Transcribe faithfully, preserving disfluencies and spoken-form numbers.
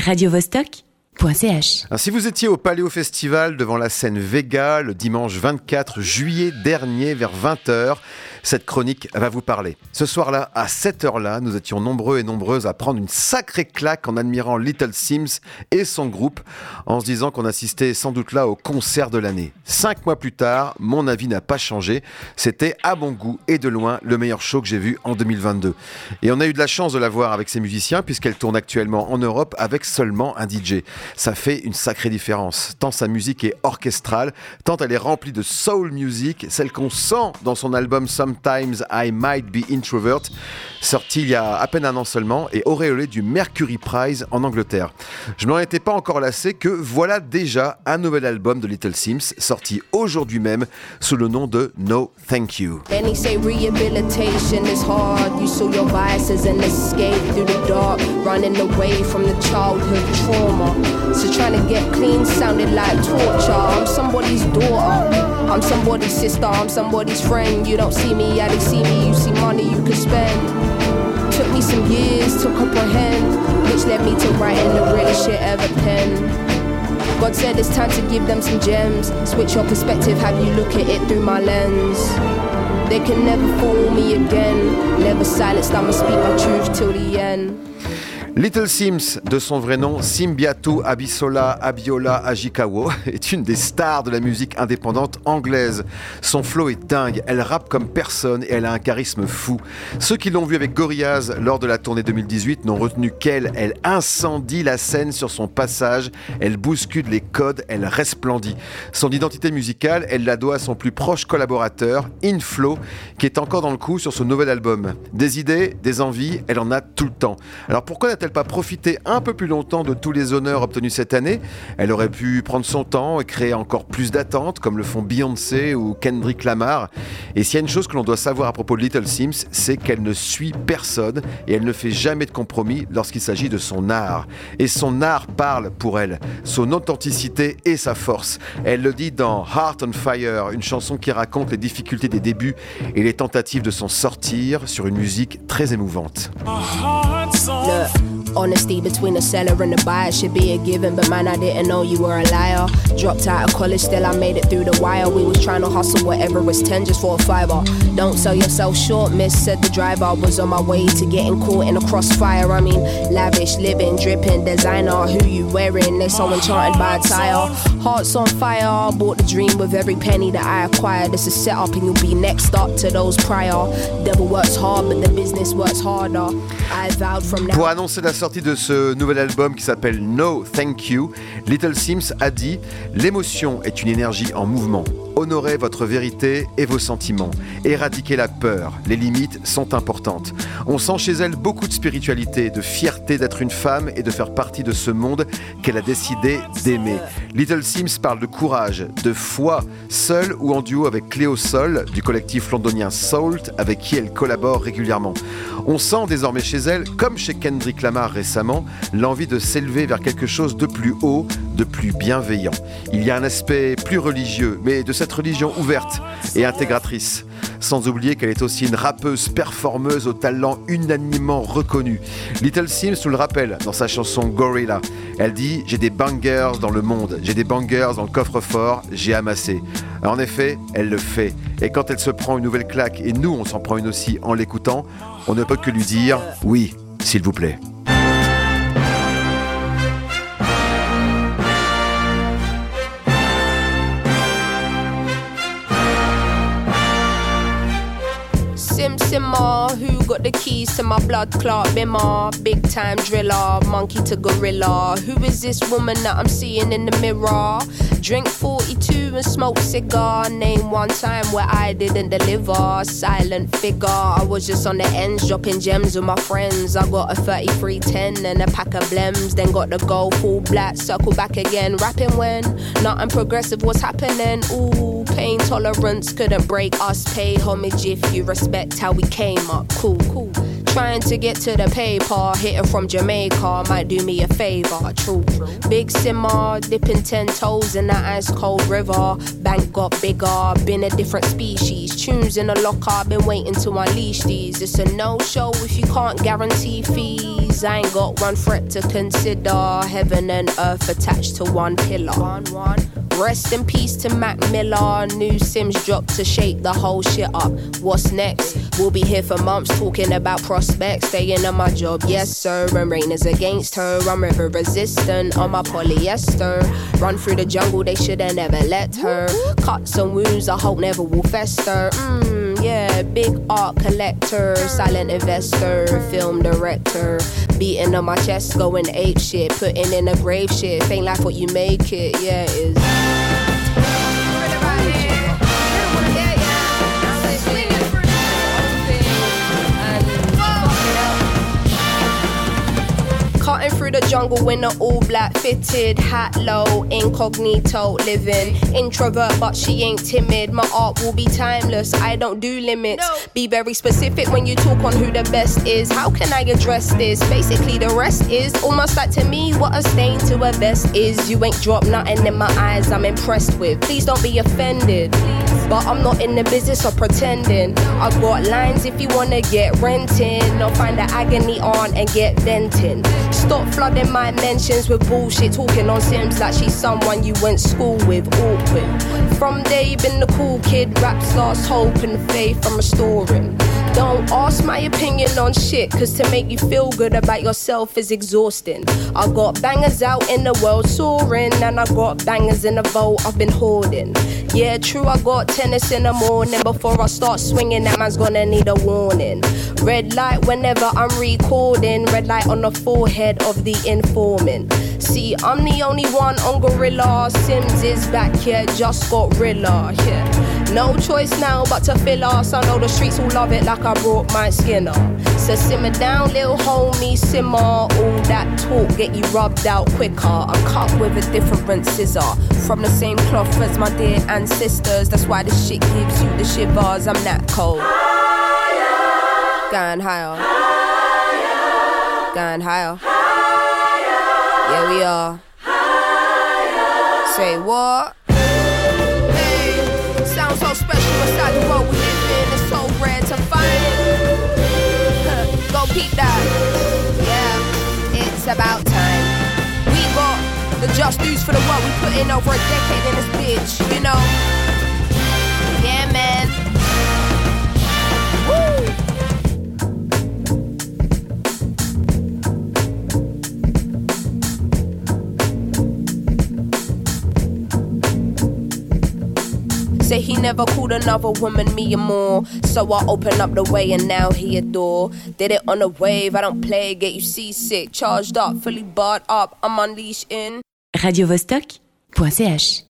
radio vostok point c h. Alors, si vous étiez au Paléo Festival devant la scène Vega le dimanche vingt-quatre juillet dernier vers vingt heures, cette chronique va vous parler. Ce soir-là, à cette heure-là, nous étions nombreux et nombreuses à prendre une sacrée claque en admirant Little Simz et son groupe, en se disant qu'on assistait sans doute là au concert de l'année. Cinq mois plus tard, mon avis n'a pas changé. C'était à bon goût et de loin le meilleur show que j'ai vu en deux mille vingt-deux. Et on a eu de la chance de la voir avec ses musiciens puisqu'elle tourne actuellement en Europe avec seulement un D J. Ça fait une sacrée différence, tant sa musique est orchestrale, tant elle est remplie de soul music, celle qu'on sent dans son album Sometimes I Might Be Introvert, sorti il y a à peine un an seulement et auréolé du Mercury Prize en Angleterre. Je n'en étais pas encore lassé que voilà déjà un nouvel album de Little Simz, sorti aujourd'hui même sous le nom de No Thank You. Many say rehabilitation is hard. You saw your biases and escape through the dark, running away from the childhood trauma. So trying to get clean sounded like torture. I'm somebody's daughter, I'm somebody's sister, I'm somebody's friend. You don't see me, yeah, they see me. You see money you could spend. Took me some years to comprehend, which led me to writing the realest shit ever penned. God said it's time to give them some gems. Switch your perspective, have you look at it through my lens. They can never fool me again. Never silenced, I'ma speak my truth till the end. Little Simz, de son vrai nom, Simbiatou Abisola Abiola Ajikawo, est une des stars de la musique indépendante anglaise. Son flow est dingue, elle rappe comme personne et elle a un charisme fou. Ceux qui l'ont vue avec Gorillaz lors de la tournée deux mille dix-huit n'ont retenu qu'elle. Elle incendie la scène sur son passage, elle bouscule les codes, elle resplendit. Son identité musicale, elle la doit à son plus proche collaborateur, Inflo, qui est encore dans le coup sur ce nouvel album. Des idées, des envies, elle en a tout le temps. Alors pourquoi n'a-t-elle pas profiter un peu plus longtemps de tous les honneurs obtenus cette année? Elle aurait pu prendre son temps et créer encore plus d'attentes, comme le font Beyoncé ou Kendrick Lamar. Et s'il y a une chose que l'on doit savoir à propos de Little Simz, c'est qu'elle ne suit personne et elle ne fait jamais de compromis lorsqu'il s'agit de son art. Et son art parle pour elle, son authenticité et sa force. Elle le dit dans Heart on Fire, une chanson qui raconte les difficultés des débuts et les tentatives de s'en sortir sur une musique très émouvante. Look, honesty between the seller and the buyer should be a given, but man, I didn't know you were a liar. Dropped out of college, still I made it through the wire. We was trying to hustle whatever was ten just for a fiver. Don't sell yourself short, miss, said the driver. I was on my way to getting caught in a crossfire. I mean, lavish, living, dripping, designer. Who you wearing? They so enchanted by attire. Hearts on fire, bought the dream with every penny that I acquired. This is set up and you'll be next up to those prior. Devil works hard, but the business works harder. I vowed from now. Pour annoncer la sortie de ce nouvel album qui s'appelle No Thank You, Little Simz a dit « L'émotion est une énergie en mouvement. Honorez votre vérité et vos sentiments. Éradiquez la peur. Les limites sont importantes. On sent chez elle beaucoup de spiritualité, de fierté d'être une femme et de faire partie de ce monde qu'elle a décidé d'aimer. Little Simz parle de courage, de foi, seule ou en duo avec Cléo Sol, du collectif londonien Salt, avec qui elle collabore régulièrement. On sent désormais chez elle, comme chez Kendrick Lamar récemment, l'envie de s'élever vers quelque chose de plus haut, de plus bienveillant. Il y a un aspect plus religieux, mais de cette religion ouverte et intégratrice. Sans oublier qu'elle est aussi une rappeuse performeuse au talent unanimement reconnu. Little Simz nous le rappelle dans sa chanson Gorilla. Elle dit « J'ai des bangers dans le monde, j'ai des bangers dans le coffre-fort, j'ai amassé ». En effet, elle le fait. Et quand elle se prend une nouvelle claque, et nous on s'en prend une aussi en l'écoutant, on ne peut que lui dire « Oui, s'il vous plaît ». Sim Simmer, who got the keys to my blood clot bimmer? Big time driller, monkey to gorilla. Who is this woman that I'm seeing in the mirror? Drink forty-two and smoke cigar. Name one time where I didn't deliver. Silent figure, I was just on the ends, dropping gems with my friends. I got a thirty-three ten and a pack of blems. Then got the gold full black, circle back again. Rapping when nothing progressive was happening. Ooh, pain tolerance couldn't break us. Pay homage if you respect how we came up. Cool, cool. trying to get to the paper. Hitting from Jamaica might do me a favor. True. Big simmer, dipping ten toes in that ice cold river. Bank got bigger, been a different species. Tunes in the locker, been waiting to unleash these. It's a no-show if you can't guarantee fees. I ain't got one threat to consider. Heaven and earth attached to one pillar. One, one. Rest in peace to Mac Miller. New Sims dropped to shake the whole shit up. What's next? We'll be here for months talking about prospects. Staying on my job, yes sir. And rain is against her. I'm river resistant on my polyester. Run through the jungle, they shoulda never let her. Cuts and wounds I hope never will fester. Mmm, yeah, big art collector. Silent investor, film director. Beating on my chest, going ape shit. Putting in a grave shit. Ain't like what you make it, yeah it is. Cutting through the jungle in an all-black fitted hat low, incognito living. Introvert but she ain't timid. My art will be timeless, I don't do limits. No. Be very specific when you talk on who the best is. How can I address this? Basically the rest is almost like to me what a stain to a vest is. You ain't dropped nothing in my eyes I'm impressed with. Please don't be offended, but I'm not in the business of pretending. I got lines if you wanna get renting, or find the agony on and get venting. Stop flooding my mentions with bullshit, talking on Sims like she's someone you went school with. Awkward. From day been the cool kid, raps lost hope and faith I'm restoring. Don't ask my opinion on shit, cause to make you feel good about yourself is exhausting. I got bangers out in the world soaring, and I got bangers in the vault I've been hoarding. Yeah, true, I got tennis in the morning. Before I start swinging, that man's gonna need a warning. Red light whenever I'm recording. Red light on the forehead of the informant. See, I'm the only one on Gorilla. Sims is back here, just got Rilla, yeah. No choice now but to fill us. I know the streets will love it like I brought my Skinner. So simmer down, little homie, simmer. All that talk get you rubbed out quicker. I'm cut with a different scissor, from the same cloth as my dear ancestors. That's why this shit gives you the shivers. I'm that cold. Higher. Going higher. Higher. Going higher. Higher. Yeah, we are. Higher. Say what? So special inside the world we live in. It's so rare to find it. Go peep that. Yeah, it's about time. We got the just dues for the work we put in over a decade in this bitch, you know. Yeah, man. Woo! Say he never called another woman me or more. So I open up the way and now he adore. Did it on a wave, I don't play, get you seasick. Charged up, fully barred up, I'm unleashed in radio vostok point c h